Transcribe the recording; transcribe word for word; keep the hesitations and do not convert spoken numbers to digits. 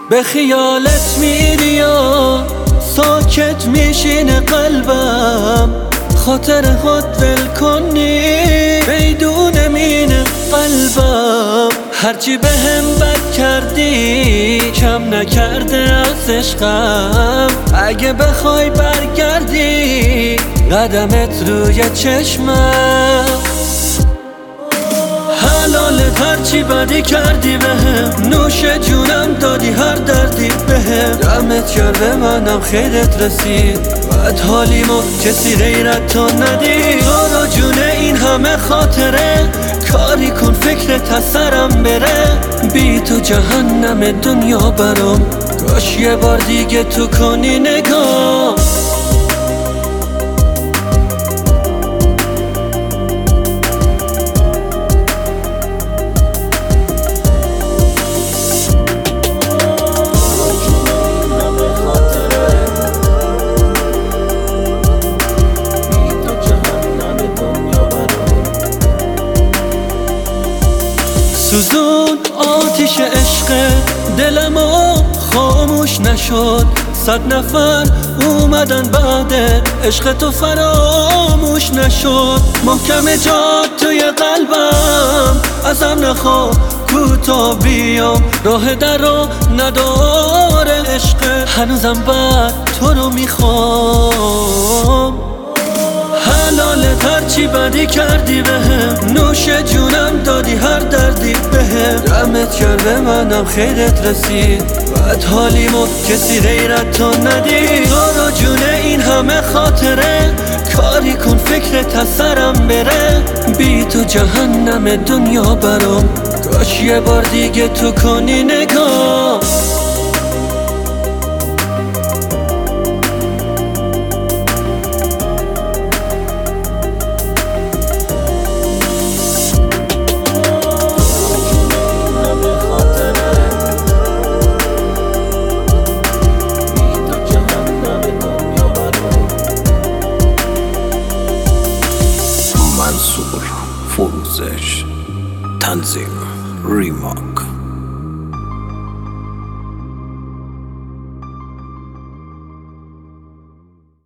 به خیالت میری یا ساکت میشینه قلبم، خاطر خود ول کنی بدون مینه قلبم. هرچی به هم بد کردی کم نکرده از عشقم، اگه بخوای برگردی قدمت روی چشمم. حلالت هرچی بدی کردی بهم، نوش جونم دادی هر دردی بهم. دمت گرم به منم خیرت رسید، بعد حالیمو کسی غیرت تو ندید. تو رو جونه این همه خاطره، کاری کن فکرت از سرم بره. بی تو جهنم دنیا برام، کاش یه بار دیگه تو کنی نگاه. سوزون آتیش عشق دلمو خاموش نشد، صد نفر اومدن بعد عشق تو فراموش نشد. محکم جات توی قلبم، ازم نخوا کوتا بیام. راه در رو نداره عشق، هنوزم بعد تو رو میخوام. حلالت هرچی بدی کردی بهم، نوش جونم دادی هر دردی بهم. دمت گرم به منم خیرت رسید، بعد حالیمو کسی غیرت تو ندید. تو رو جونه این همه خاطره، کاری کن فکرت از سرم بره. بی تو جهنم دنیا برام، کاش یه بار دیگه تو کنی نگاه. منصور فروزش، تنظیم ریما.